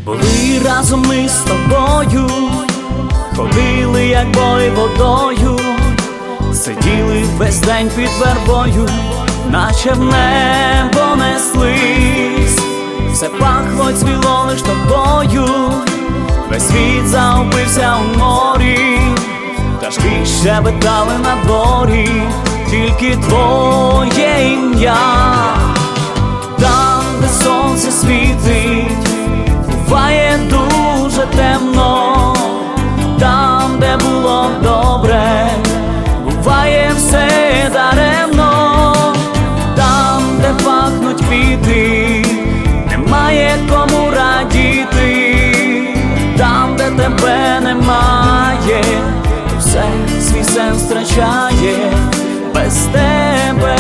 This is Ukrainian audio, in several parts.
Були разом ми з тобою, ходили, як бой водою, сиділи весь день під вербою, наче в небо неслись. Все пахло, цвіло лиш тобою, весь світ загубився у морі, пташки щебетали на дворі, тільки твоє ім'я. Там, де сонце світить, буває дуже темно. Там, де було добре, буває все даремно. Там, де пахнуть квіти, немає кому радіти. Там, де тебе немає, все свій сенс втрачає без тебе.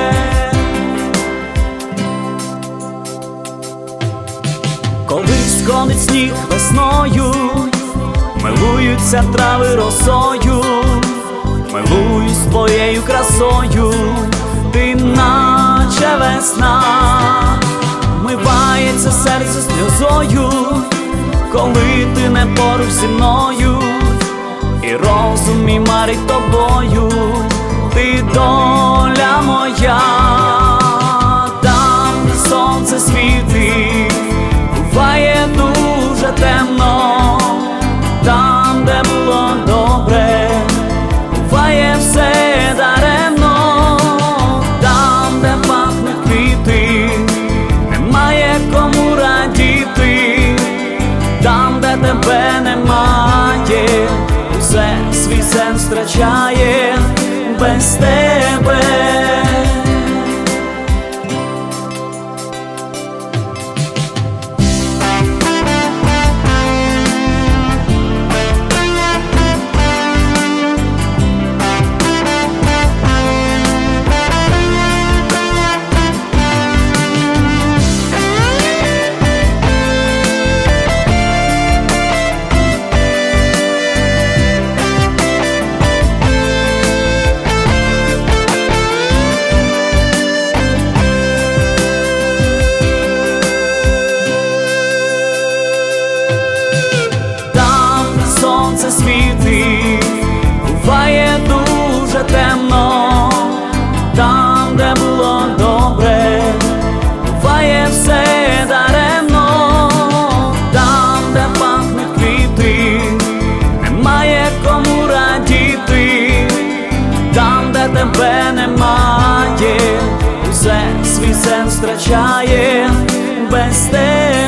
Коли сходить сніг весною, милуються трави росою, милуюсь твоєю красою, ти наче весна. Вмивається серце сльозою, коли ти не поруч зі мною, і розум мій марить тобою, ти доля моя. Там, де сонце світить, буває дуже темно. Там, де було добре, буває все даремно. Там, де пахнуть квіти, немає кому радіти. Там, де тебе немає, усе свій сенс втрачає без тебе. Сонце світить, буває дуже темно. Там, де було добре, буває все даремно. Там, де пахнуть квіти, немає кому радіти. Там, де тебе немає, усе свій сенс втрачає без тебе.